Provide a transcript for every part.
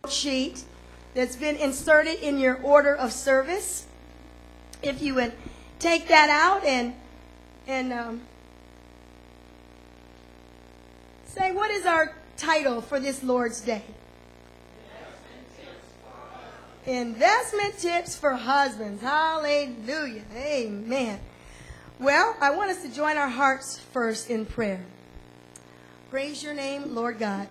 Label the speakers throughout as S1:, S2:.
S1: sheet that's been inserted in your order of service. If you would take that out and say, what is our title for this Lord's Day? Investment tips for husbands. Hallelujah. Amen. Well, I want us to join our hearts first in prayer. Praise your name, Lord God.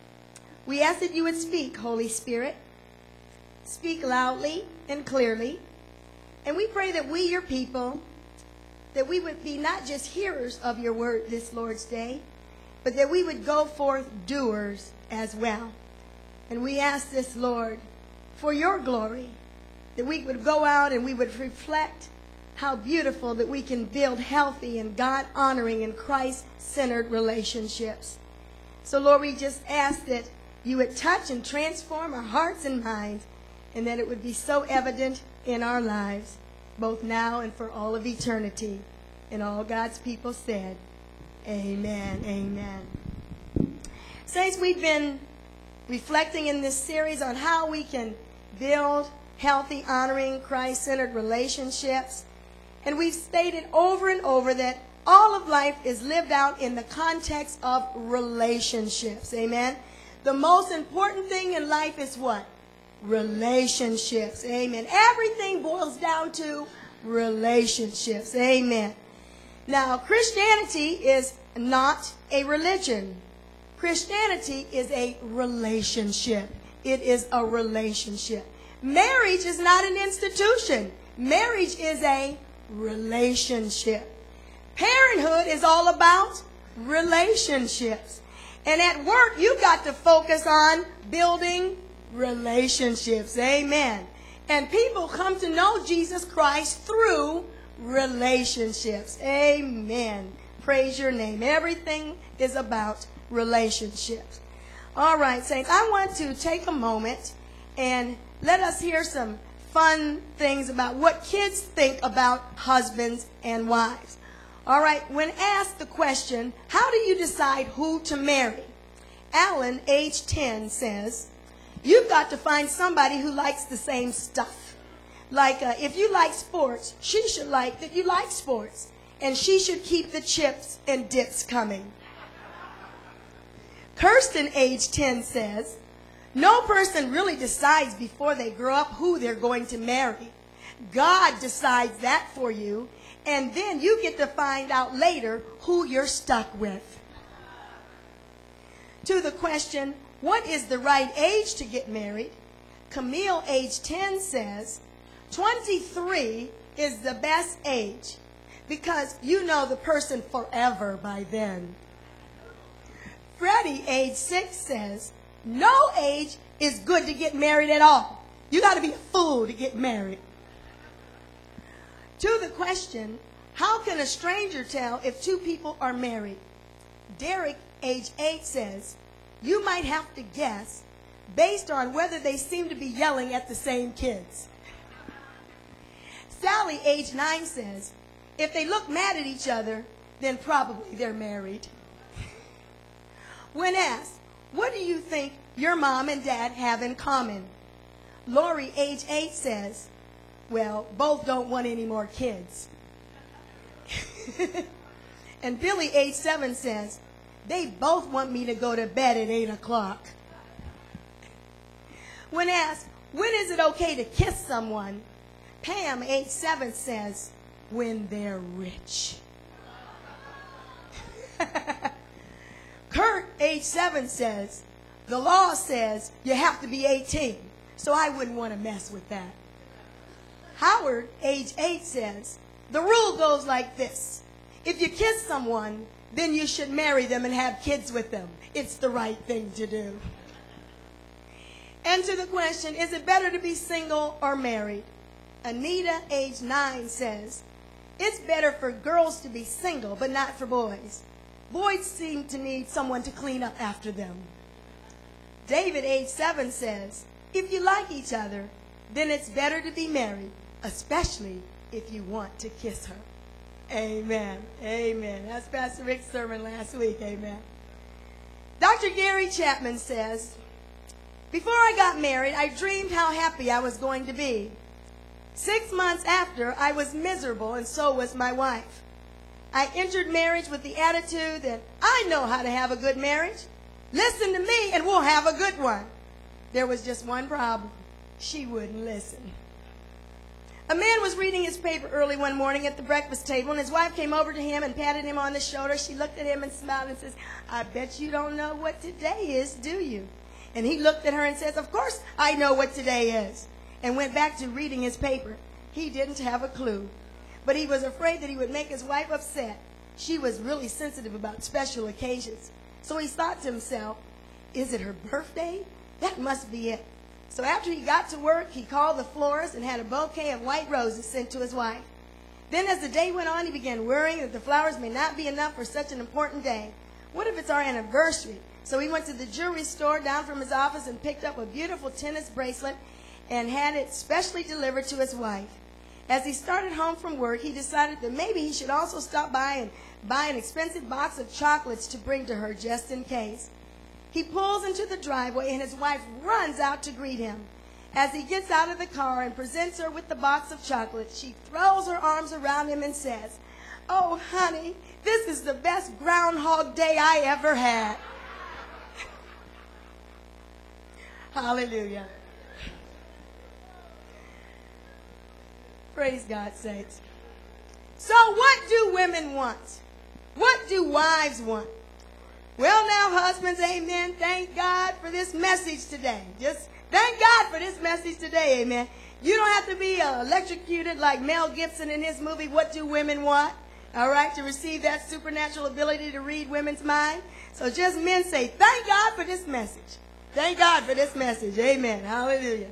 S1: We ask that you would speak, Holy Spirit. Speak loudly and clearly. And we pray that we, your people, that we would be not just hearers of your word this Lord's Day, but that we would go forth doers as well. And we ask this, Lord, for your glory, that we would go out and we would reflect how beautiful that we can build healthy and God-honoring and Christ-centered relationships. So, Lord, we just ask that you would touch and transform our hearts and minds, and that it would be so evident in our lives, both now and for all of eternity. And all God's people said, amen, amen. Saints, we've been reflecting in this series on how we can build healthy, honoring, Christ-centered relationships. And we've stated over and over that all of life is lived out in the context of relationships. Amen. The most important thing in life is what? Relationships. Amen. Everything boils down to relationships. Amen. Now, Christianity is not a religion. Christianity is a relationship. It is a relationship. Marriage is not an institution. Marriage is a relationship. Parenthood is all about relationships. And at work, you've got to focus on building relationships. Amen. And people come to know Jesus Christ through relationships. Amen. Praise your name. Everything is about relationships. All right, saints, I want to take a moment and let us hear some fun things about what kids think about husbands and wives. All right, when asked the question, how do you decide who to marry? Alan, age 10, says, you've got to find somebody who likes the same stuff. Like, if you like sports, she should like that you like sports. And she should keep the chips and dips coming. Kirsten, age 10, says, no person really decides before they grow up who they're going to marry. God decides that for you, and then you get to find out later who you're stuck with. To the question, what is the right age to get married? Camille, age 10, says, 23 is the best age because you know the person forever by then. Freddie, age 6, says, no age is good to get married at all. You got to be a fool to get married. To the question, how can a stranger tell if two people are married? Derek, age 8, says, you might have to guess based on whether they seem to be yelling at the same kids. Sally, age 9, says, if they look mad at each other, then probably they're married. When asked, what do you think your mom and dad have in common? Lori, age 8, says, well, both don't want any more kids. And Billy, age 7, says, they both want me to go to bed at 8 o'clock. When asked, when is it okay to kiss someone? Pam, age 7, says, when they're rich. Kurt, age 7, says, the law says you have to be 18, so I wouldn't want to mess with that. Howard, age 8, says, the rule goes like this. If you kiss someone, then you should marry them and have kids with them. It's the right thing to do. And to the question, is it better to be single or married? Anita, age 9, says, it's better for girls to be single, but not for boys. Boys seem to need someone to clean up after them. David, age 7, says, if you like each other, then it's better to be married, especially if you want to kiss her. Amen. Amen. That's Pastor Rick's sermon last week. Amen. Dr. Gary Chapman says, Before I got married, I dreamed how happy I was going to be. 6 months after, I was miserable, and so was my wife. I entered marriage with the attitude that I know how to have a good marriage. Listen to me and we'll have a good one. There was just one problem. She wouldn't listen. A man was reading his paper early one morning at the breakfast table, and his wife came over to him and patted him on the shoulder. She looked at him and smiled and says, "I bet you don't know what today is, do you?" And he looked at her and says, "Of course I know what today is," and went back to reading his paper. He didn't have a clue, but he was afraid that he would make his wife upset. She was really sensitive about special occasions. So he thought to himself, is it her birthday? That must be it. So after he got to work, he called the florist and had a bouquet of white roses sent to his wife. Then as the day went on, he began worrying that the flowers may not be enough for such an important day. What if it's our anniversary? So he went to the jewelry store down from his office and picked up a beautiful tennis bracelet and had it specially delivered to his wife. As he started home from work, he decided that maybe he should also stop by and buy an expensive box of chocolates to bring to her just in case. He pulls into the driveway and his wife runs out to greet him. As he gets out of the car and presents her with the box of chocolates, she throws her arms around him and says, "Oh, honey, this is the best Groundhog Day I ever had." Hallelujah. Praise God, saints. So what do women want? What do wives want? Well, now, husbands, amen. Thank God for this message today. Just thank God for this message today, amen. You don't have to be electrocuted like Mel Gibson in his movie, What Do Women Want? All right, to receive that supernatural ability to read women's mind. So just men say, thank God for this message. Thank God for this message. Amen. Hallelujah.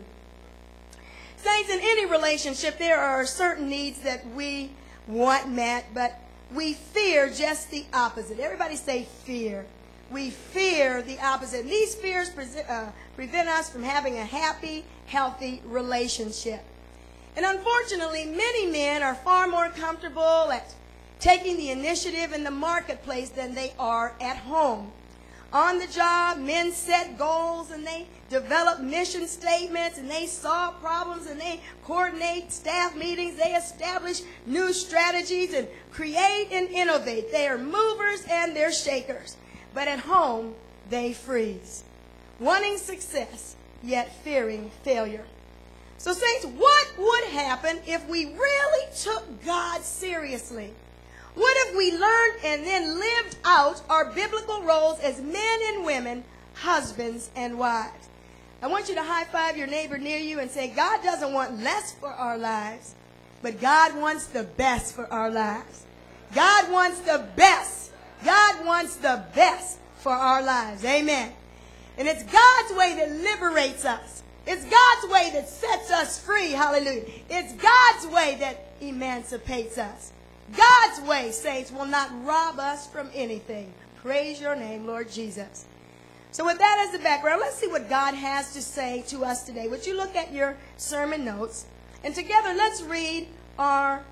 S1: Saints, in any relationship, there are certain needs that we want met, but we fear just the opposite. Everybody say fear. We fear the opposite. And these fears prevent us from having a happy, healthy relationship. And unfortunately, many men are far more comfortable at taking the initiative in the marketplace than they are at home. On the job, men set goals and they develop mission statements and they solve problems and they coordinate staff meetings. They establish new strategies and create and innovate. They are movers and they're shakers. But at home, they freeze, wanting success, yet fearing failure. So saints, what would happen if we really took God seriously? What if we learned and then lived out our biblical roles as men and women, husbands and wives? I want you to high five your neighbor near you and say, God doesn't want less for our lives, but God wants the best for our lives. God wants the best. God wants the best for our lives. Amen. And it's God's way that liberates us. It's God's way that sets us free. Hallelujah. It's God's way that emancipates us. God's way, saints, will not rob us from anything. Praise your name, Lord Jesus. So with that as the background, let's see what God has to say to us today. Would you look at your sermon notes? And together, let's read our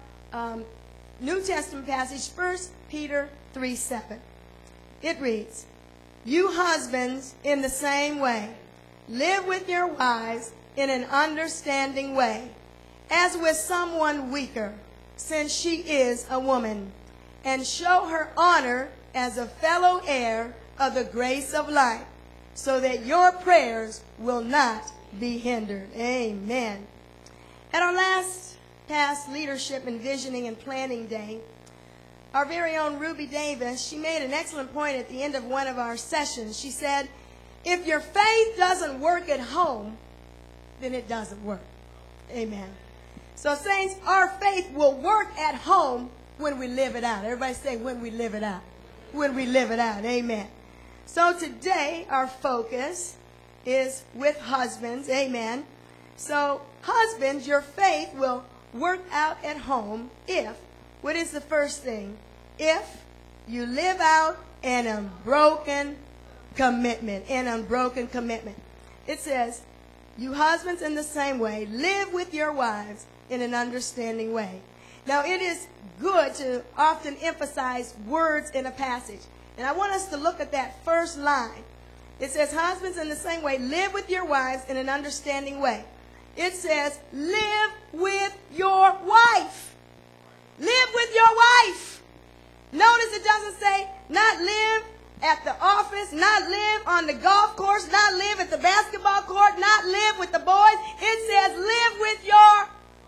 S1: New Testament passage, 1 Peter 3:7. It reads, "You husbands, in the same way, live with your wives in an understanding way, as with someone weaker, since she is a woman, and show her honor as a fellow heir of the grace of life, so that your prayers will not be hindered." Amen. At our last past Leadership and Visioning and Planning Day, our very own Ruby Davis, she made an excellent point at the end of one of our sessions. She said, if your faith doesn't work at home, then it doesn't work. Amen. So saints, our faith will work at home when we live it out. Everybody say, when we live it out. When we live it out. Amen. So today, our focus is with husbands. Amen. So husbands, your faith will work out at home if, what is the first thing? If you live out an unbroken commitment. An unbroken commitment. It says, you husbands in the same way, live with your wives in an understanding way. Now, it is good to often emphasize words in a passage. And I want us to look at that first line. It says, husbands, in the same way, live with your wives in an understanding way. It says, live with your wife. Live with your wife. Notice it doesn't say not live at the office, not live on the golf course, not live at the basketball court, not live with the boys. It says live with your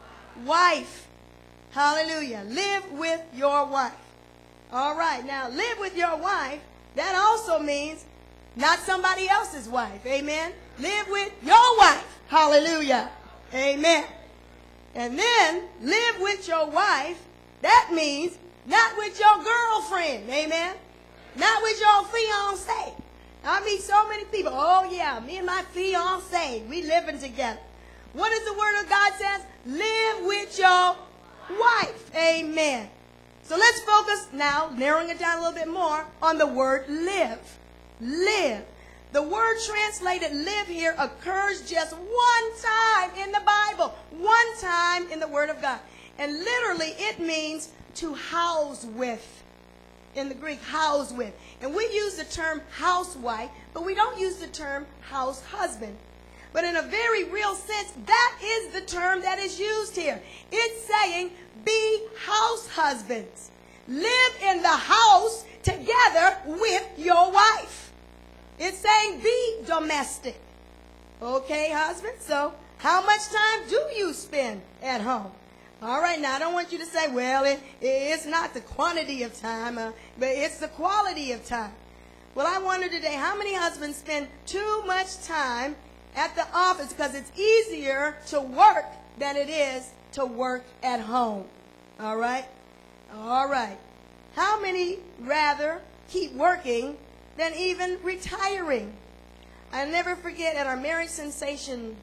S1: wife. Hallelujah. Live with your wife. All right. Now, live with your wife, that also means not somebody else's wife. Amen. Live with your wife. Hallelujah. Amen. And then live with your wife, that means not with your girlfriend. Amen. Not with your fiancé. I meet so many people. Oh, yeah, me and my fiancé, we living together. What does the word of God says? Live with your wife. Amen. So let's focus now, narrowing it down a little bit more, on the word live. Live. The word translated live here occurs just one time in the Bible. One time in the Word of God. And literally it means to house with. In the Greek, house with. And we use the term housewife, but we don't use the term house husband. But in a very real sense, that is the term that is used here. It's saying, be house husbands. Live in the house together with your wife. It's saying, be domestic. Okay, husband, so how much time do you spend at home? All right, now I don't want you to say, well, it's not the quantity of time, but it's the quality of time. Well, I wonder today, how many husbands spend too much time at the office because it's easier to work than it is to work at home? All right? All right. How many rather keep working than even retiring? I'll never forget at our Marriage Sensation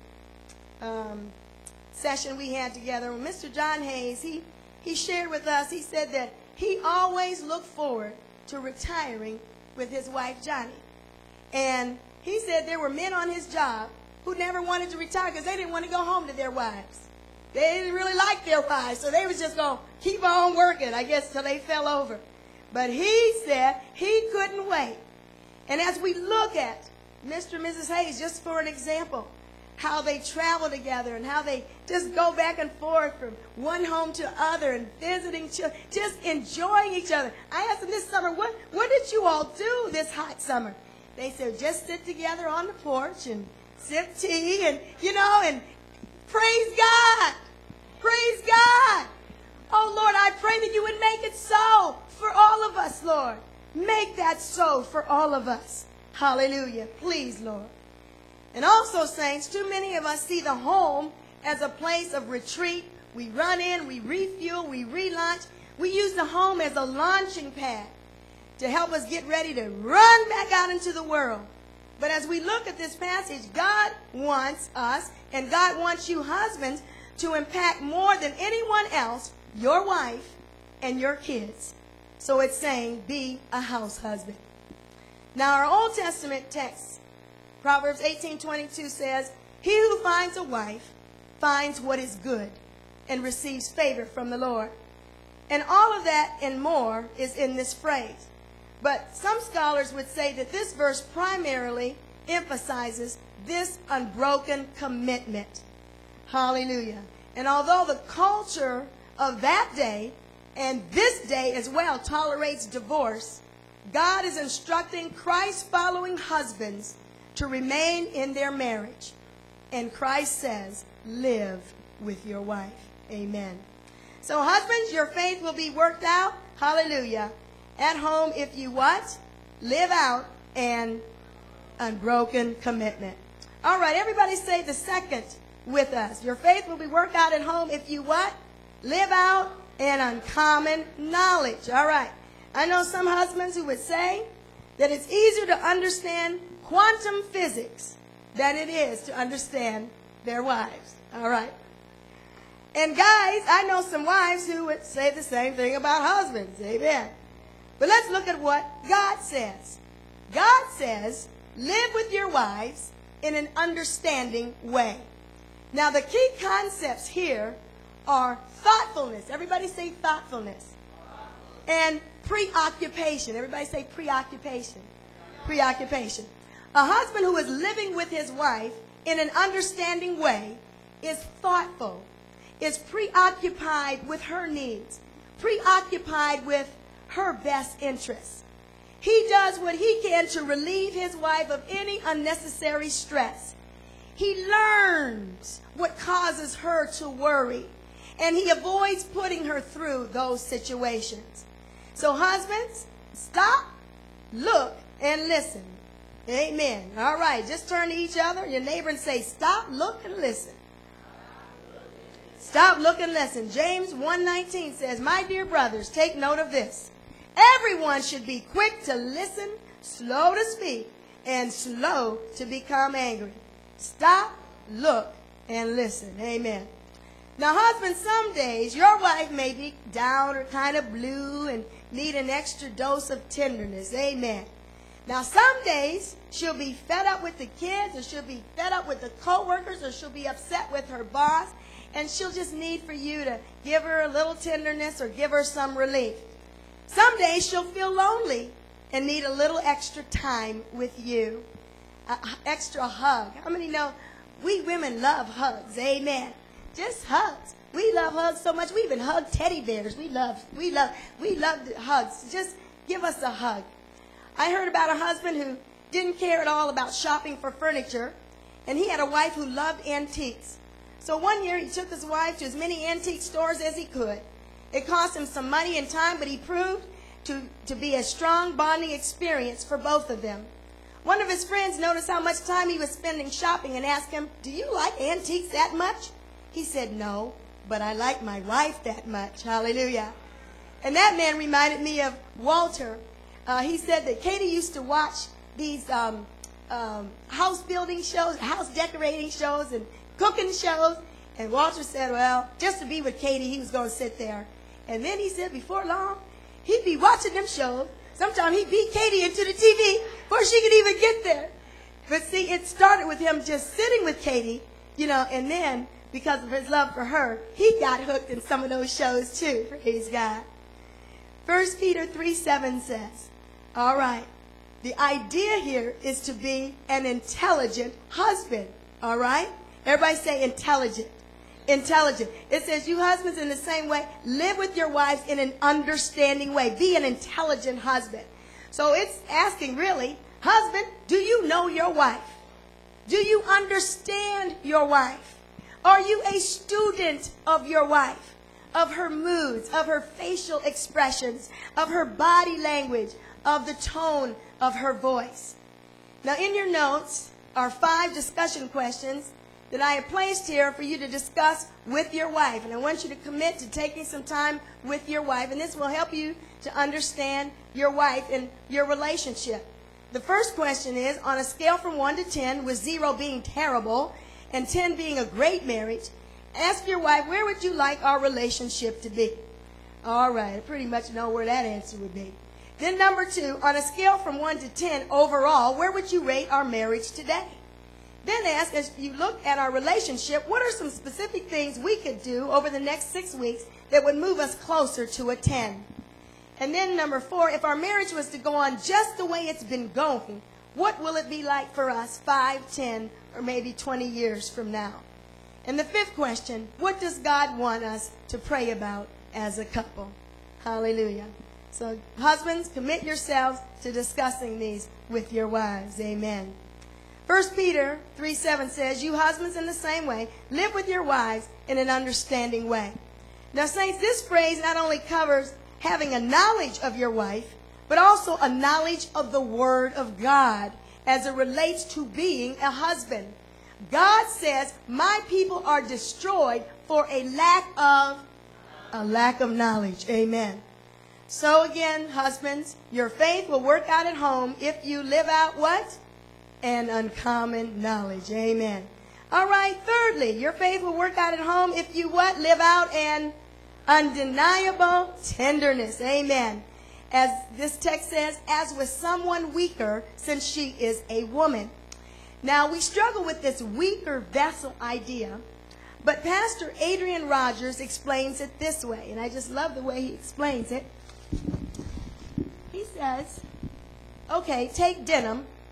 S1: session we had together, when Mr. John Hayes, he shared with us, he said that he always looked forward to retiring with his wife, Johnny. And he said there were men on his job who never wanted to retire because they didn't want to go home to their wives. They didn't really like their wives, so they was just going to keep on working, I guess, till they fell over. But he said he couldn't wait. And as we look at Mr. and Mrs. Hayes, just for an example, how they travel together and how they just go back and forth from one home to other and visiting children, just enjoying each other. I asked them this summer, what did you all do this hot summer? They said, just sit together on the porch and sip tea and, and praise God. Praise God. Oh, Lord, I pray that you would make it so for all of us, Lord. Make that so for all of us. Hallelujah. Please, Lord. And also, saints, too many of us see the home as a place of retreat. We run in, we refuel, we relaunch. We use the home as a launching pad to help us get ready to run back out into the world. But as we look at this passage, God wants us, and God wants you husbands, to impact more than anyone else, your wife and your kids. So it's saying, be a house husband. Now, our Old Testament text, Proverbs 18:22 says, he who finds a wife finds what is good and receives favor from the Lord. And all of that and more is in this phrase. But some scholars would say that this verse primarily emphasizes this unbroken commitment. Hallelujah. And although the culture of that day and this day as well tolerates divorce, God is instructing Christ-following husbands to remain in their marriage. And Christ says, live with your wife. Amen. So husbands, your faith will be worked out. Hallelujah. At home if you what? Live out an unbroken commitment. All right, everybody say the second with us. Your faith will be worked out at home if you what? Live out an uncommon knowledge. All right. I know some husbands who would say that it's easier to understand quantum physics than it is to understand their wives. All right. And guys, I know some wives who would say the same thing about husbands. Amen. But let's look at what God says. God says, live with your wives in an understanding way. Now, the key concepts here are thoughtfulness. Everybody say thoughtfulness. And preoccupation. Everybody say preoccupation. Preoccupation. A husband who is living with his wife in an understanding way is thoughtful, is preoccupied with her needs, preoccupied with her best interests. He does what he can to relieve his wife of any unnecessary stress. He learns what causes her to worry, and he avoids putting her through those situations. So husbands, stop, look, and listen. Amen. All right, just turn to each other, your neighbor, and say, stop, look, and listen. Stop, look, and listen. James 1:19 says, my dear brothers, take note of this. Everyone should be quick to listen, slow to speak, and slow to become angry. Stop, look, and listen. Amen. Now, husbands, some days your wife may be down or kind of blue and need an extra dose of tenderness. Amen. Now, some days she'll be fed up with the kids, or she'll be fed up with the co-workers, or she'll be upset with her boss, and she'll just need for you to give her a little tenderness or give her some relief. Some days she'll feel lonely and need a little extra time with you, an extra hug. How many know we women love hugs? Amen. Just hugs. We love hugs so much. We even hug teddy bears. We love hugs. Just give us a hug. I heard about a husband who didn't care at all about shopping for furniture, and he had a wife who loved antiques. So one year he took his wife to as many antique stores as he could. It cost him some money and time, but he proved to be a strong bonding experience for both of them. One of his friends noticed how much time he was spending shopping and asked him, do you like antiques that much? He said, no, but I like my wife that much. Hallelujah. And that man reminded me of Walter. He said that Katie used to watch these house building shows, house decorating shows, and cooking shows. And Walter said, well, just to be with Katie, he was going to sit there. And then he said before long, he'd be watching them shows. Sometimes he'd beat Katie into the TV before she could even get there. But see, it started with him just sitting with Katie, and then because of his love for her, he got hooked in some of those shows too. Praise God. 1 Peter 3:7 says, all right, the idea here is to be an intelligent husband. All right? Everybody say intelligent. Intelligent. It says, you husbands, in the same way, live with your wives in an understanding way. Be an intelligent husband. So it's asking, really, husband, do you know your wife? Do you understand your wife? Are you a student of your wife? Of her moods, of her facial expressions, of her body language, of the tone of her voice. Now, in your notes are 5 discussion questions that I have placed here for you to discuss with your wife. And I want you to commit to taking some time with your wife. And this will help you to understand your wife and your relationship. The first question is, on a scale from 1 to 10, with 0 being terrible and 10 being a great marriage, ask your wife, where would you like our relationship to be? All right, I pretty much know where that answer would be. Then number 2, on a scale from 1 to 10 overall, where would you rate our marriage today? Then ask, as you look at our relationship, what are some specific things we could do over the next 6 weeks that would move us closer to a 10? And then number 4, if our marriage was to go on just the way it's been going, what will it be like for us 5, 10, or maybe 20 years from now? And the 5th question, what does God want us to pray about as a couple? Hallelujah. So husbands, commit yourselves to discussing these with your wives. Amen. 1 Peter 3:7 says, you husbands, in the same way, live with your wives in an understanding way. Now, saints, this phrase not only covers having a knowledge of your wife, but also a knowledge of the Word of God as it relates to being a husband. God says, my people are destroyed for a lack of knowledge. Amen. So again, husbands, your faith will work out at home if you live out what? An uncommon knowledge. Amen. All right, thirdly, your faith will work out at home if you what? Live out an undeniable tenderness. Amen. As this text says, as with someone weaker, since she is a woman. Now, we struggle with this weaker vessel idea, but Pastor Adrian Rogers explains it this way, and I just love the way he explains it. He says, okay, take denim.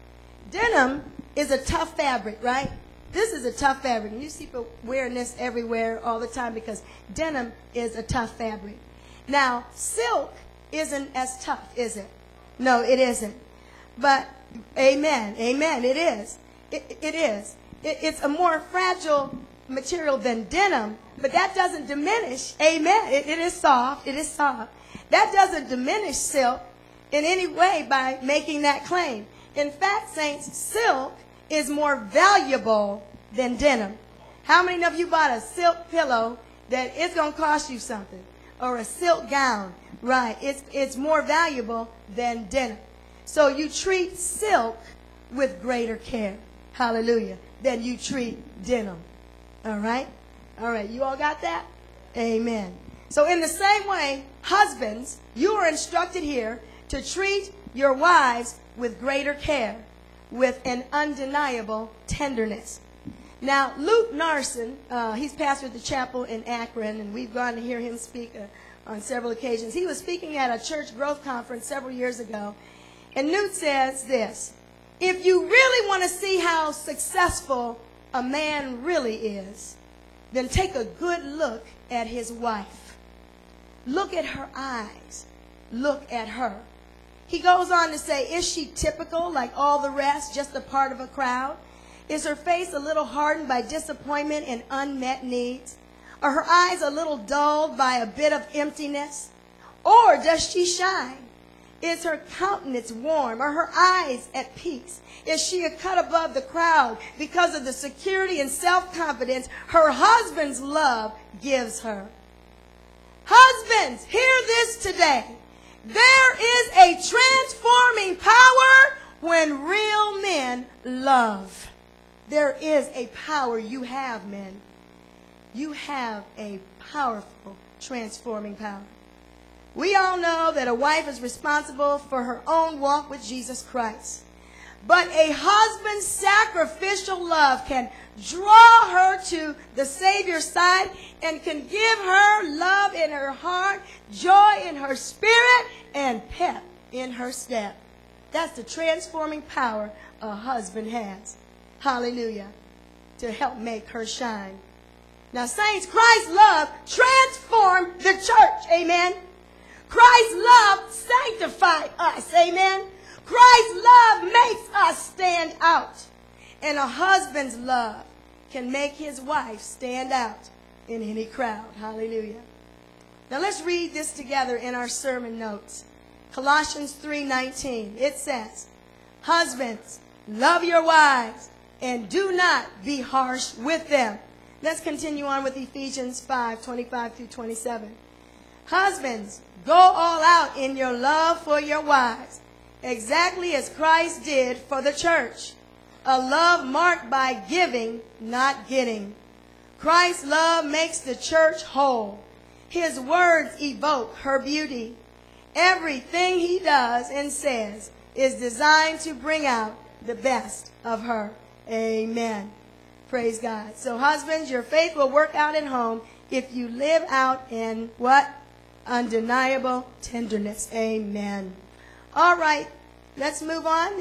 S1: Denim is a tough fabric, right? This is a tough fabric. And you see people wearing this everywhere all the time because denim is a tough fabric. Now, silk isn't as tough, is it? No, it isn't. But, amen, it is. It is. It's a more fragile material than denim, but that doesn't diminish, amen. It is soft. That doesn't diminish silk in any way by making that claim. In fact, saints, silk is more valuable than denim. How many of you bought a silk pillow that it's going to cost you something? Or a silk gown, right? It's more valuable than denim. So you treat silk with greater care, hallelujah, than you treat denim. All right? All right, you all got that? Amen. So in the same way, husbands, you are instructed here to treat your wives with greater care, with an undeniable tenderness. Now, Luke Narson, he's pastor at the chapel in Akron, and we've gone to hear him speak on several occasions. He was speaking at a church growth conference several years ago, and Newt says this: if you really want to see how successful a man really is, then take a good look at his wife. Look at her eyes. Look at her. He goes on to say, is she typical like all the rest, just a part of a crowd? Is her face a little hardened by disappointment and unmet needs? Are her eyes a little dulled by a bit of emptiness? Or does she shine? Is her countenance warm? Are her eyes at peace? Is she a cut above the crowd because of the security and self-confidence her husband's love gives her? Husbands, hear this today. There is a transforming power when real men love. There is a power you have, men. You have a powerful transforming power. We all know that a wife is responsible for her own walk with Jesus Christ. But a husband's sacrificial love can draw her to the Savior's side and can give her love in her heart, joy in her spirit, and pep in her step. That's the transforming power a husband has. Hallelujah. To help make her shine. Now, saints, Christ's love transformed the church. Amen. Christ's love sanctified us. Amen. Christ's love makes us stand out. And a husband's love can make his wife stand out in any crowd. Hallelujah. Now let's read this together in our sermon notes. Colossians 3:19. It says, husbands, love your wives and do not be harsh with them. Let's continue on with Ephesians 5:25 through 27. Husbands, go all out in your love for your wives, exactly as Christ did for the church. A love marked by giving, not getting. Christ's love makes the church whole. His words evoke her beauty. Everything he does and says is designed to bring out the best of her. Amen. Praise God. So husbands, your faith will work out at home if you live out in what? Undeniable tenderness. Amen. All right. Let's move on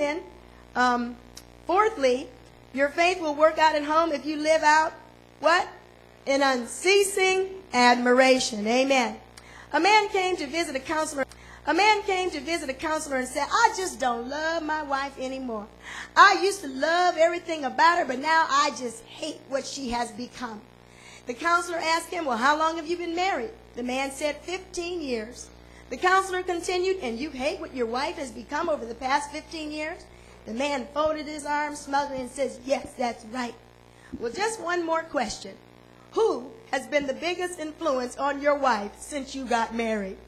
S1: then. Fourthly, your faith will work out at home if you live out what? In unceasing admiration. Amen. A man came to visit a counselor. A man came to visit a counselor and said, I just don't love my wife anymore. I used to love everything about her, but now I just hate what she has become. The counselor asked him, well, how long have you been married? The man said, 15 years. The counselor continued, and you hate what your wife has become over the past 15 years? The man folded his arms smugly and says, yes, that's right. Well, just one more question. Who has been the biggest influence on your wife since you got married?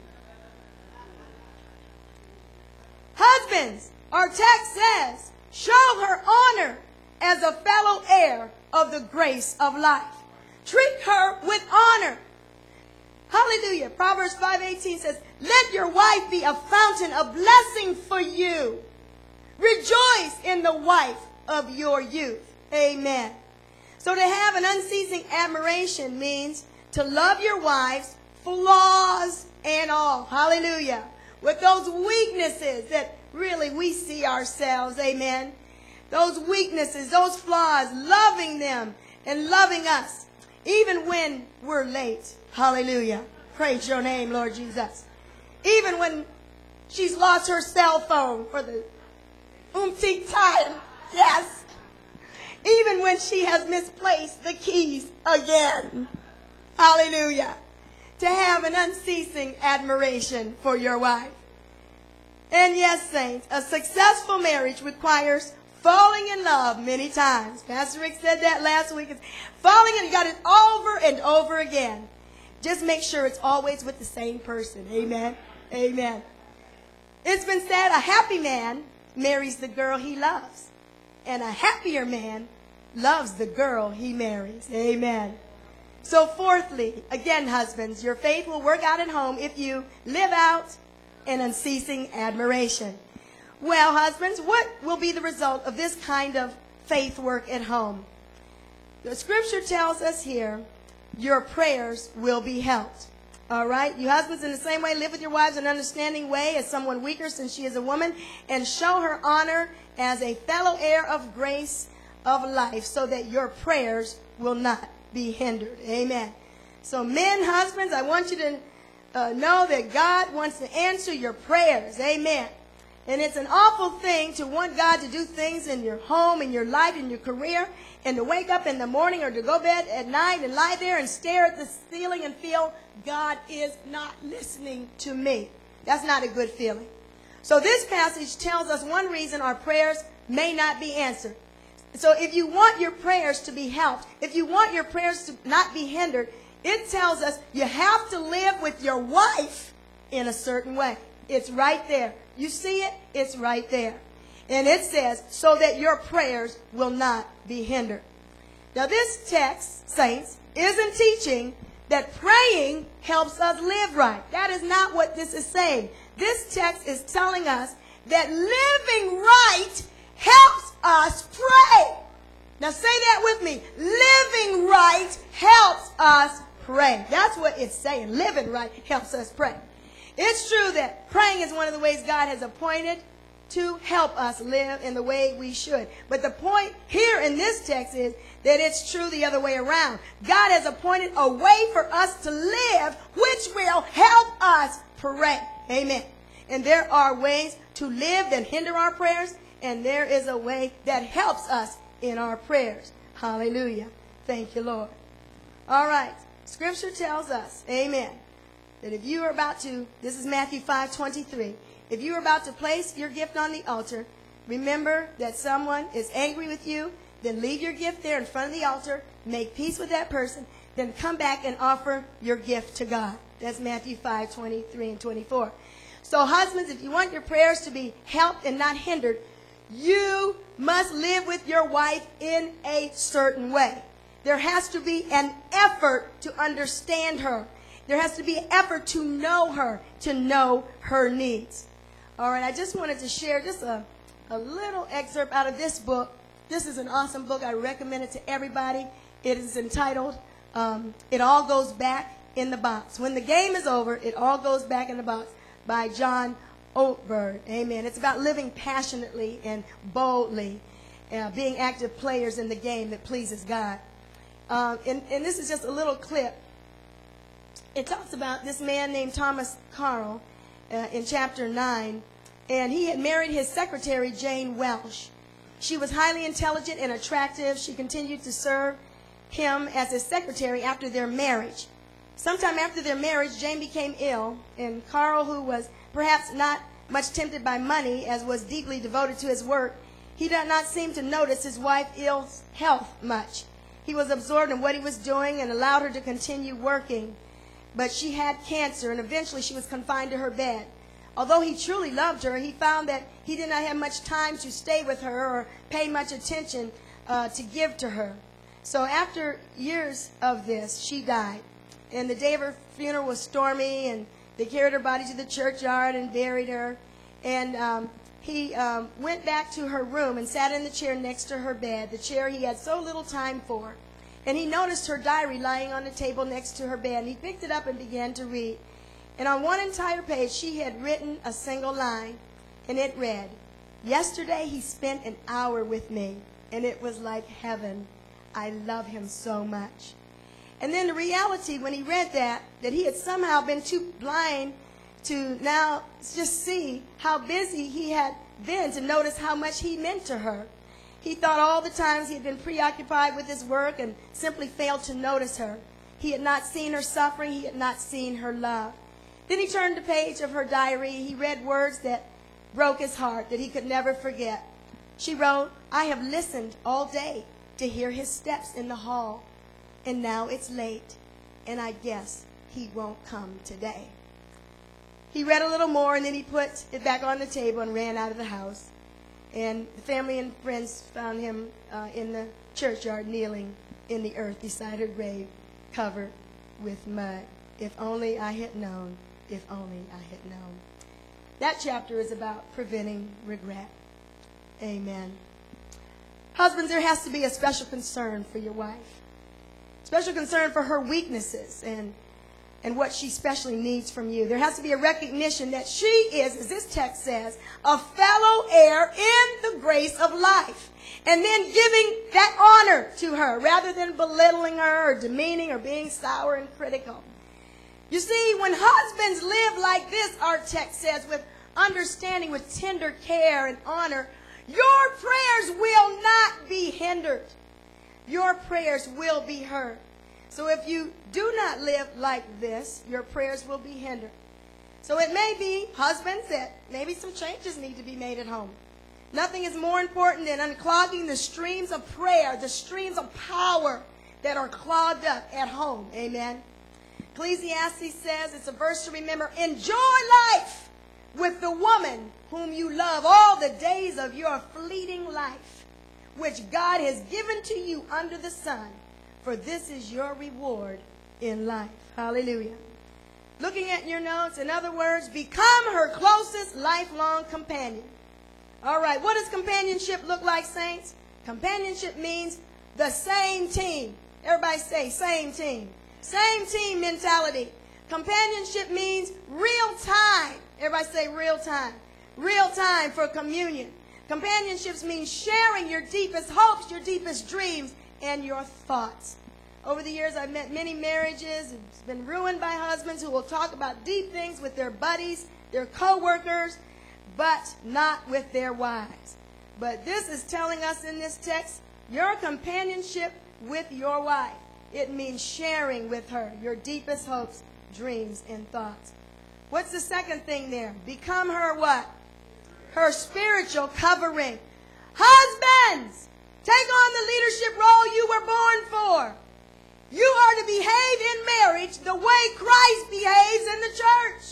S1: Husbands, our text says, show her honor as a fellow heir of the grace of life. Treat her with honor. Hallelujah. Proverbs 5:18 says, let your wife be a fountain of blessing for you. Rejoice in the wife of your youth. Amen. So to have an unceasing admiration means to love your wives, flaws and all. Hallelujah. With those weaknesses that really we see ourselves. Amen. those weaknesses, those flaws, loving them and loving us, even when we're late. Hallelujah. Praise your name, Lord Jesus. Even when she's lost her cell phone for the umpteenth time. Yes. Even when she has misplaced the keys again. Hallelujah. To have an unceasing admiration for your wife. And yes, saints, a successful marriage requires falling in love many times. Pastor Rick said that last week. It's falling in, you got it over and over again. Just make sure it's always with the same person. Amen. Amen. It's been said a happy man marries the girl he loves. And a happier man loves the girl he marries. Amen. So fourthly, again, husbands, your faith will work out at home if you live out an unceasing admiration. Well, husbands, what will be the result of this kind of faith work at home? The scripture tells us here, your prayers will be helped. All right? You husbands, in the same way, live with your wives in an understanding way as someone weaker since she is a woman, and show her honor as a fellow heir of grace of life, so that your prayers will not be hindered. Amen. So men, husbands, I want you to know that God wants to answer your prayers. Amen. And it's an awful thing to want God to do things in your home, in your life, in your career, and to wake up in the morning or to go to bed at night and lie there and stare at the ceiling and feel God is not listening to me. That's not a good feeling. So this passage tells us one reason our prayers may not be answered. So if you want your prayers to be helped, if you want your prayers to not be hindered, it tells us you have to live with your wife in a certain way. It's right there. You see it? It's right there. And it says, so that your prayers will not be hindered. Now this text, saints, isn't teaching that praying helps us live right. That is not what this is saying. This text is telling us that living right helps us pray. Now say that with me. Living right helps us pray. That's what it's saying. Living right helps us pray. It's true that praying is one of the ways God has appointed to help us live in the way we should. But the point here in this text is that it's true the other way around. God has appointed a way for us to live which will help us pray. Amen. And there are ways to live that hinder our prayers, and there is a way that helps us in our prayers. Hallelujah. Thank you, Lord. All right. Scripture tells us, amen, that if you are about to, this is Matthew 5:23, if you are about to place your gift on the altar, remember that someone is angry with you, then leave your gift there in front of the altar, make peace with that person, then come back and offer your gift to God. That's Matthew 5:23 and 24. So husbands, if you want your prayers to be helped and not hindered, you must live with your wife in a certain way. There has to be an effort to understand her. There has to be an effort to know her needs. All right, I just wanted to share just a little excerpt out of this book. This is an awesome book. I recommend it to everybody. It is entitled, It All Goes Back in the Box. When the game is over, it all goes back in the box, by John Ortberg. Amen. It's about living passionately and boldly, being active players in the game that pleases God. And this is just a little clip. It talks about this man named Thomas Carl in chapter 9, and he had married his secretary, Jane Welsh. She was highly intelligent and attractive. She continued to serve him as his secretary after their marriage. Sometime after their marriage, Jane became ill, and Carl, who was perhaps not much tempted by money, as was deeply devoted to his work, he did not seem to notice his wife's ill health much. He was absorbed in what he was doing and allowed her to continue working. But she had cancer, and eventually she was confined to her bed. Although he truly loved her, he found that he did not have much time to stay with her or pay much attention to give to her. So after years of this, she died. And the day of her funeral was stormy, and they carried her body to the churchyard and buried her. And he went back to her room and sat in the chair next to her bed, the chair he had so little time for. And he noticed her diary lying on the table next to her bed. And he picked it up and began to read. And on one entire page, she had written a single line. And it read, Yesterday, he spent an hour with me, and it was like heaven. I love him so much. And then the reality, when he read that he had somehow been too blind to now just see how busy he had been to notice how much he meant to her. He thought all the times he had been preoccupied with his work and simply failed to notice her. He had not seen her suffering. He had not seen her love. Then he turned the page of her diary. He read words that broke his heart, that he could never forget. She wrote, "I have listened all day to hear his steps in the hall, and now it's late, and I guess he won't come today." He read a little more, and then he put it back on the table and ran out of the house. And the family and friends found him in the churchyard, kneeling in the earth beside her grave, covered with mud. If only I had known, if only I had known. That chapter is about preventing regret. Amen. Husbands, there has to be a special concern for your wife. Special concern for her weaknesses and what she specially needs from you. There has to be a recognition that she is, as this text says, a fellow heir in the grace of life. And then giving that honor to her rather than belittling her or demeaning or being sour and critical. You see, when husbands live like this, our text says, with understanding, with tender care and honor, your prayers will not be hindered. Your prayers will be heard. So if you do not live like this, your prayers will be hindered. So it may be, husbands, that maybe some changes need to be made at home. Nothing is more important than unclogging the streams of prayer, the streams of power that are clogged up at home. Amen. Ecclesiastes says, it's a verse to remember, enjoy life with the woman whom you love all the days of your fleeting life, which God has given to you under the sun, for this is your reward in life. Hallelujah. Looking at your notes, in other words, become her closest lifelong companion. All right, what does companionship look like, saints? Companionship means the same team. Everybody say same team. Same team mentality. Companionship means real time. Everybody say real time. Real time for communion. Companionships means sharing your deepest hopes, your deepest dreams, and your thoughts. Over the years, I've met many marriages. It's been ruined by husbands who will talk about deep things with their buddies, their co-workers, but not with their wives. But this is telling us in this text, your companionship with your wife. It means sharing with her your deepest hopes, dreams, and thoughts. What's the second thing there? Become her what? Her spiritual covering. Husbands, take on the leadership role you were born for. You are to behave in marriage the way Christ behaves in the church.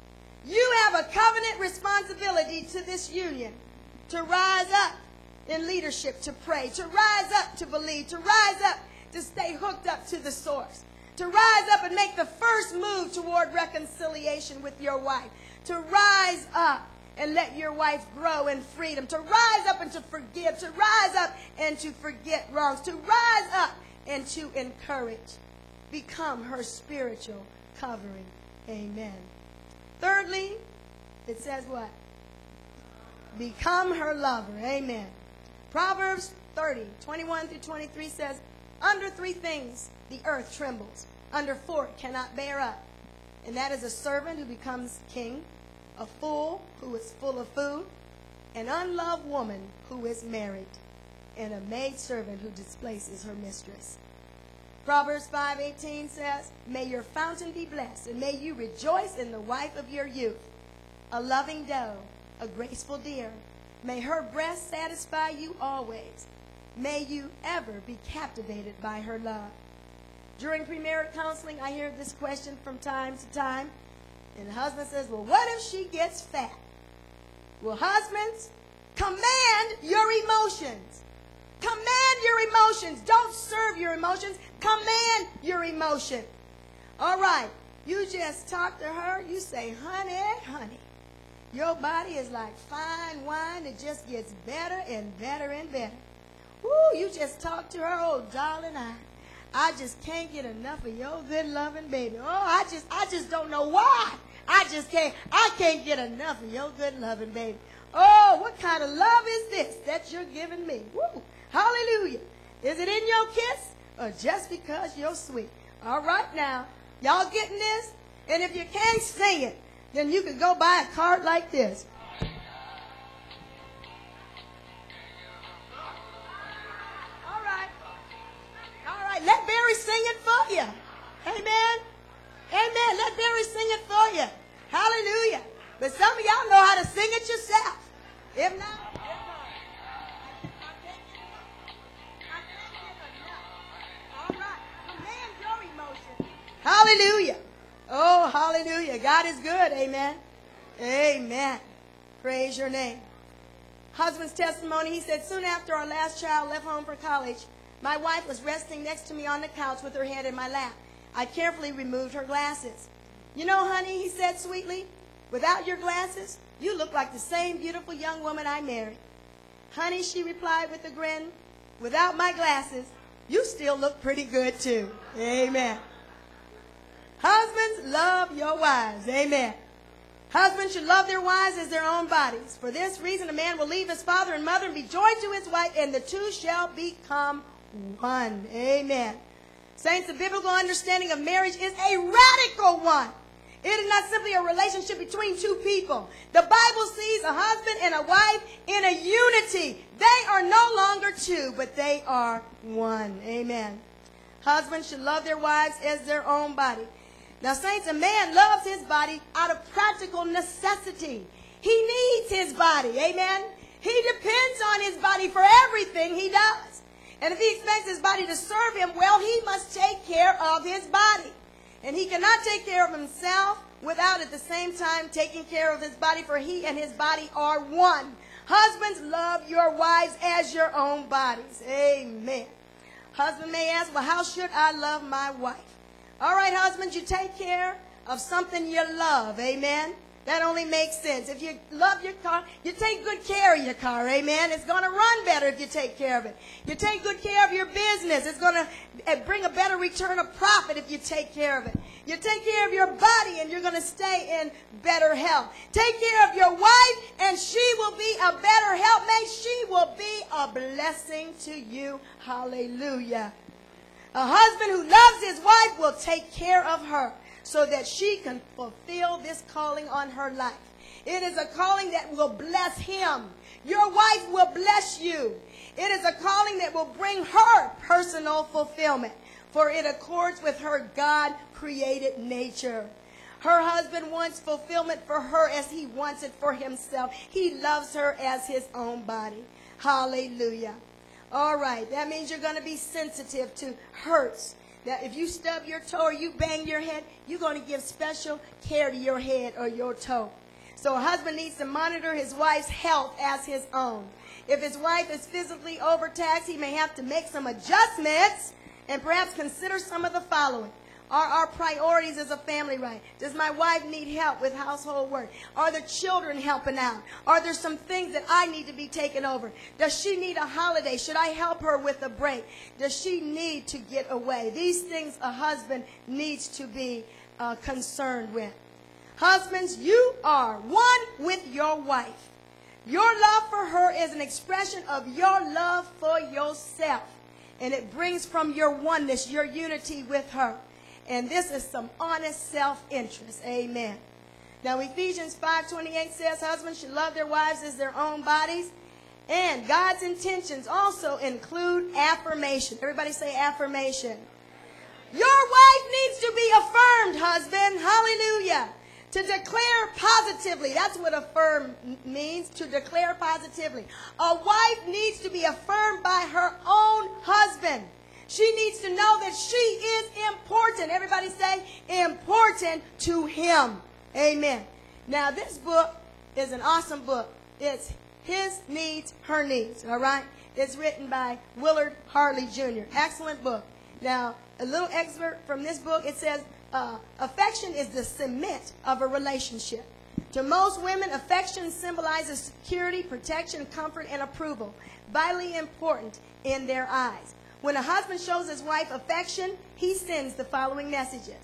S1: You have a covenant responsibility to this union to rise up in leadership, to pray, to rise up to believe, to rise up to stay hooked up to the source, to rise up and make the first move toward reconciliation with your wife, to rise up and let your wife grow in freedom, to rise up and to forgive, to rise up and to forget wrongs, to rise up and to encourage. Become her spiritual covering. Amen. Thirdly, it says what? Become her lover. Amen. Proverbs 30:21-23 says, under 3 things the earth trembles. Under 4 it cannot bear up. And that is a servant who becomes king, a fool who is full of food, an unloved woman who is married, and a maidservant who displaces her mistress. Proverbs 5:18 says, may your fountain be blessed, and may you rejoice in the wife of your youth, a loving doe, a graceful deer. May her breast satisfy you always. May you ever be captivated by her love. During premarital counseling, I hear this question from time to time. And the husband says, well, what if she gets fat? Well, husbands, command your emotions. Command your emotions. Don't serve your emotions. Command your emotion. All right. You just talk to her. You say, honey, your body is like fine wine. It just gets better and better and better. Woo, you just talk to her. Oh, darling, I just can't get enough of your good loving baby. Oh, I just don't know why. I can't get enough of your good loving baby. Oh, what kind of love is this that you're giving me? Woo. Hallelujah. Is it in your kiss or just because you're sweet? All right now. Y'all getting this? And if you can't sing it, then you can go buy a card like this. All right. All right. Let Barry sing it for you. Amen. Amen. Let Barry sing it for you. Hallelujah. But some of y'all know how to sing it yourself. If not, all right. Command your emotions. Hallelujah. Oh, hallelujah. God is good. Amen. Amen. Praise your name. Husband's testimony, he said, soon after our last child left home for college, my wife was resting next to me on the couch with her head in my lap. I carefully removed her glasses. You know, honey, he said sweetly, without your glasses, you look like the same beautiful young woman I married. Honey, she replied with a grin, without my glasses, you still look pretty good too. Amen. Husbands, love your wives. Amen. Husbands should love their wives as their own bodies. For this reason, a man will leave his father and mother and be joined to his wife, and the two shall become one. Amen. Saints, the biblical understanding of marriage is a radical one. It is not simply a relationship between two people. The Bible sees a husband and a wife in a unity. They are no longer two, but they are one. Amen. Husbands should love their wives as their own body. Now, saints, a man loves his body out of practical necessity. He needs his body. Amen. He depends on his body for everything he does. And if he expects his body to serve him well, he must take care of his body. And he cannot take care of himself without at the same time taking care of his body, for he and his body are one. Husbands, love your wives as your own bodies. Amen. Husband may ask, well, how should I love my wife? All right, husbands, you take care of something you love. Amen. That only makes sense. If you love your car, you take good care of your car. Amen. It's going to run better if you take care of it. You take good care of your business. It's going to bring a better return of profit if you take care of it. You take care of your body and you're going to stay in better health. Take care of your wife and she will be a better helpmate. She will be a blessing to you. Hallelujah. A husband who loves his wife will take care of her so that she can fulfill this calling on her life. It is a calling that will bless him. Your wife will bless you. It is a calling that will bring her personal fulfillment, for it accords with her God-created nature. Her husband wants fulfillment for her as he wants it for himself. He loves her as his own body. Hallelujah. All right, that means you're going to be sensitive to hurts. Now, if you stub your toe or you bang your head, you're going to give special care to your head or your toe. So a husband needs to monitor his wife's health as his own. If his wife is physically overtaxed, he may have to make some adjustments and perhaps consider some of the following. Are our priorities as a family right? Does my wife need help with household work? Are the children helping out? Are there some things that I need to be taken over? Does she need a holiday? Should I help her with a break? Does she need to get away? These things a husband needs to be concerned with. Husbands, you are one with your wife. Your love for her is an expression of your love for yourself. And it brings from your oneness, your unity with her. And this is some honest self-interest. Amen. Now, Ephesians 5:28 says, husbands should love their wives as their own bodies. And God's intentions also include affirmation. Everybody say affirmation. Your wife needs to be affirmed, husband. Hallelujah. To declare positively. That's what affirm means, to declare positively. A wife needs to be affirmed by her own husband. She needs to know that she is important. Everybody say important to him. Amen. Now, this book is an awesome book. It's His Needs, Her Needs. All right? It's written by Willard Harley Jr. Excellent book. Now, a little excerpt from this book. It says, affection is the cement of a relationship. To most women, affection symbolizes security, protection, comfort, and approval. Vitally important in their eyes. When a husband shows his wife affection, he sends the following messages.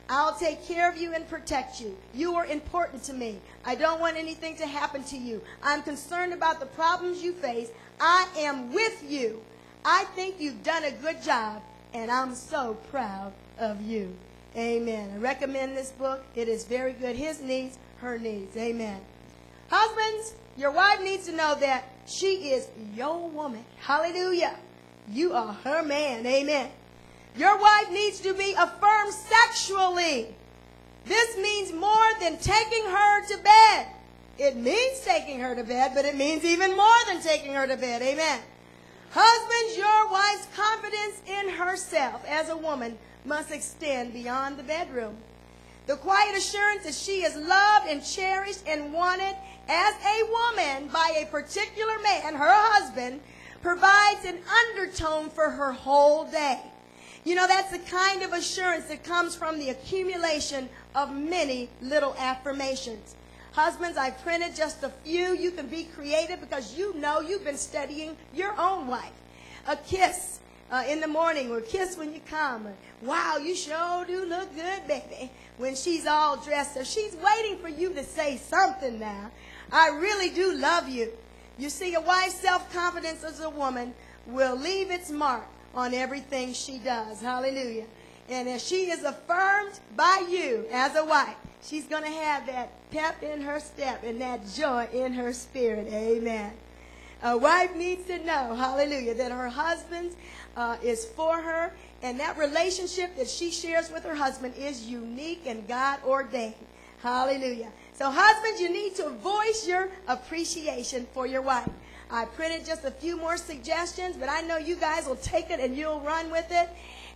S1: I'll take care of you and protect you. You are important to me. I don't want anything to happen to you. I'm concerned about the problems you face. I am with you. I think you've done a good job, and I'm so proud of you. Amen. I recommend this book. It is very good. His needs, her needs. Amen. Husbands, your wife needs to know that she is your woman. Hallelujah. You are her man. Amen. Your wife needs to be affirmed sexually. This means more than taking her to bed. It means taking her to bed, but it means even more than taking her to bed. Amen. Husbands, your wife's confidence in herself as a woman must extend beyond the bedroom. The quiet assurance that she is loved and cherished and wanted as a woman by a particular man, her husband, provides an undertone for her whole day. You know, that's the kind of assurance that comes from the accumulation of many little affirmations. Husbands, I printed just a few. You can be creative because you know you've been studying your own wife. A kiss in the morning, or a kiss when you come. Or, wow, you sure do look good, baby, when she's all dressed up. She's waiting for you to say something now. I really do love you. You see, a wife's self-confidence as a woman will leave its mark on everything she does. Hallelujah. And if she is affirmed by you as a wife, she's going to have that pep in her step and that joy in her spirit. Amen. A wife needs to know, hallelujah, that her husband is for her, and that relationship that she shares with her husband is unique and God ordained. Hallelujah. So husbands, you need to voice your appreciation for your wife. I printed just a few more suggestions, but I know you guys will take it and you'll run with it.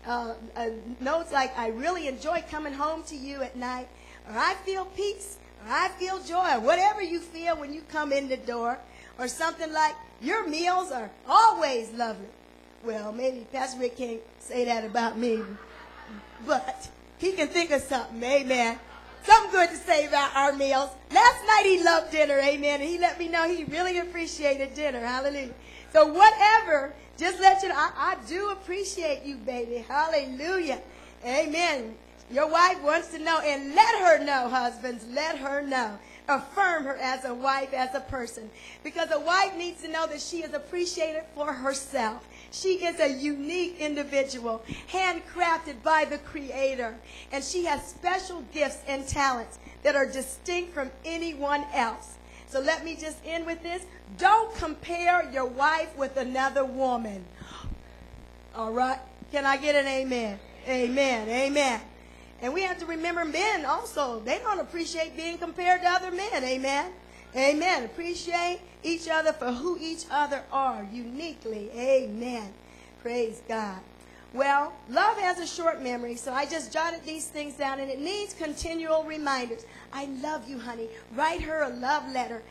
S1: Notes like, I really enjoy coming home to you at night, or I feel peace, or I feel joy, or whatever you feel when you come in the door, or something like, your meals are always lovely. Well, maybe Pastor Rick can't say that about me, but he can think of something. Amen. Something good to say about our meals. Last night he loved dinner, amen, and he let me know he really appreciated dinner. Hallelujah. So whatever, just let you know, I do appreciate you, baby. Hallelujah. Amen. Your wife wants to know, and let her know, husbands, let her know. Affirm her as a wife, as a person. Because a wife needs to know that she is appreciated for herself. She is a unique individual, handcrafted by the Creator. And she has special gifts and talents that are distinct from anyone else. So let me just end with this. Don't compare your wife with another woman. All right? Can I get an amen? Amen. Amen. And we have to remember men also. They don't appreciate being compared to other men. Amen. Amen. Appreciate each other for who each other are uniquely. Amen. Praise God. Well, love has a short memory, so I just jotted these things down, and it needs continual reminders. I love you, honey. Write her a love letter,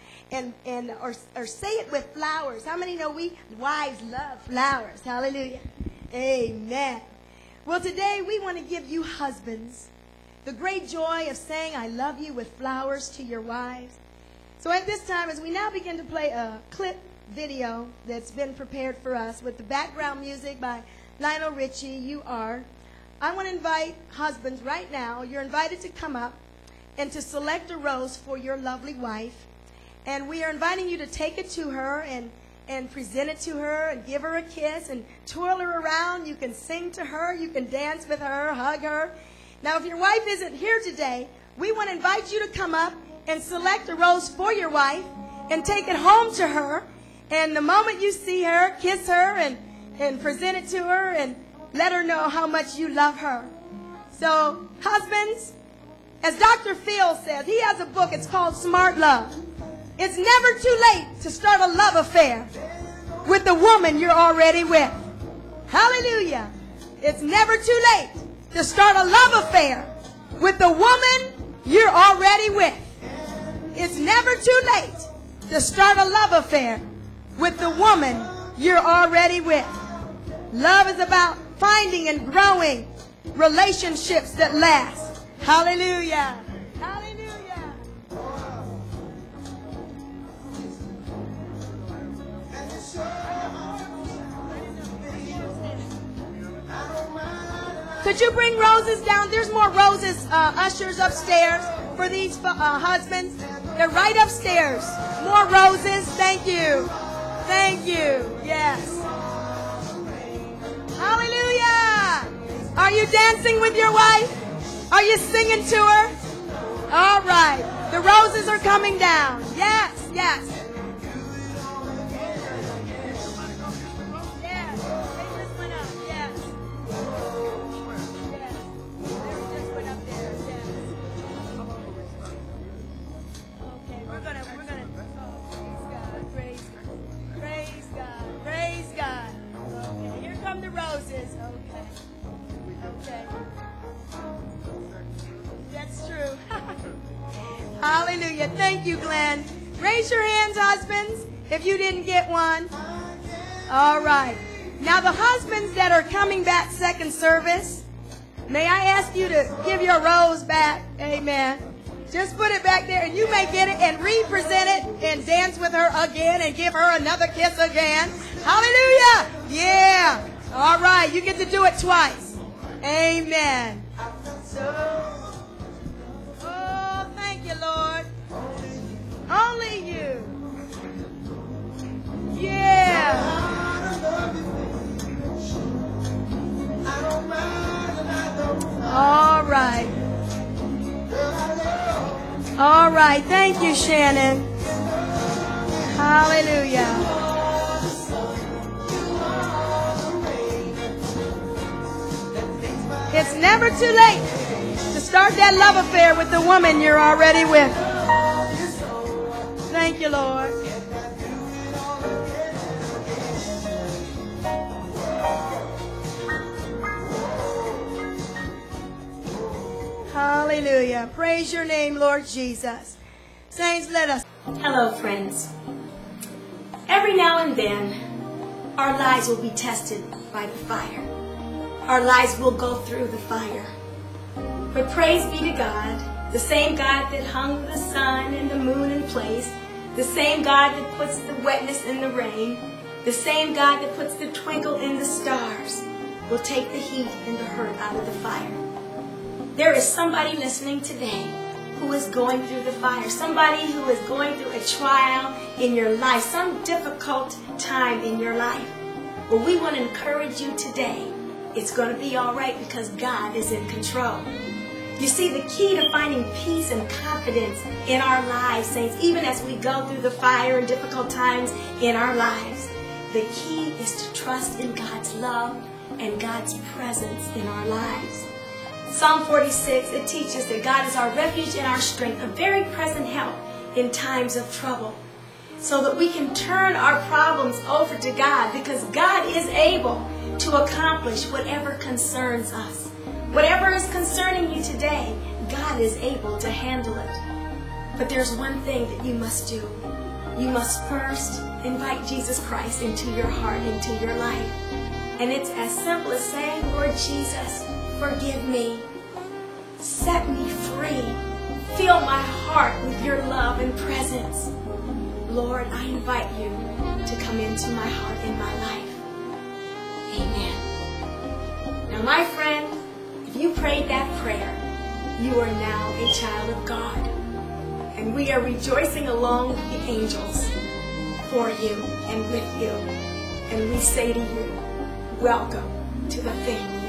S1: or say it with flowers. How many know we wives love flowers? Hallelujah. Amen. Well, today we want to give you husbands the great joy of saying I love you with flowers to your wives. So at this time, as we now begin to play a clip video that's been prepared for us with the background music by Lionel Richie, You Are, I want to invite husbands right now. You're invited to come up and to select a rose for your lovely wife. And we are inviting you to take it to her and present it to her and give her a kiss and twirl her around. You can sing to her. You can dance with her, hug her. Now, if your wife isn't here today, we want to invite you to come up and select a rose for your wife and take it home to her. And the moment you see her, kiss her and present it to her and let her know how much you love her. So, husbands, as Dr. Phil says, he has a book. It's called Smart Love. It's never too late to start a love affair with the woman you're already with. Hallelujah. It's never too late to start a love affair with the woman you're already with. It's never too late to start a love affair with the woman you're already with. Love is about finding and growing relationships that last. Hallelujah. Hallelujah. To Could you bring roses down? There's more roses, ushers upstairs for these husbands. They're right upstairs. More roses. Thank you. Thank you. Yes. Hallelujah. Are you dancing with your wife? Are you singing to her? All right. The roses are coming down. Yes, yes. Yes. They just went up. Yes. Yes. They just went up there. Yes. Okay, we're gonna. Oh, praise God. Praise God. Praise God. Okay, here come the roses. Okay. Okay. That's true. Hallelujah. Thank you, Glenn. Raise your hands, husbands, if you didn't get one. All right. Now, the husbands that are coming back second service, may I ask you to give your rose back? Amen. Just put it back there, and you may get it and represent it and dance with her again and give her another kiss again. Hallelujah. Yeah. All right. You get to do it twice. Amen. Oh, thank you, Lord. Only you. Yeah. All right. All right. Thank you, Shannon. Hallelujah. It's never too late to start that love affair with the woman you're already with. Thank you, Lord. Hallelujah. Praise your name, Lord Jesus. Saints, let us.
S2: Hello, friends. Every now and then, our lives will be tested by the fire. Our lives will go through the fire. But praise be to God, the same God that hung the sun and the moon in place, the same God that puts the wetness in the rain, the same God that puts the twinkle in the stars, will take the heat and the hurt out of the fire. There is somebody listening today who is going through the fire, somebody who is going through a trial in your life, some difficult time in your life. Well, we want to encourage you today. It's going to be all right because God is in control. You see, the key to finding peace and confidence in our lives, saints, even as we go through the fire and difficult times in our lives, the key is to trust in God's love and God's presence in our lives. Psalm 46, it teaches that God is our refuge and our strength, a very present help in times of trouble, so that we can turn our problems over to God, because God is able to accomplish whatever concerns us. Whatever is concerning you today, God is able to handle it. But there's one thing that you must do. You must first invite Jesus Christ into your heart, into your life. And it's as simple as saying, Lord Jesus, forgive me. Set me free. Fill my heart with your love and presence. Lord, I invite you to come into my heart and my life. Amen. Now, my friend, if you prayed that prayer, you are now a child of God. And we are rejoicing along with the angels for you and with you. And we say to you, welcome to the family.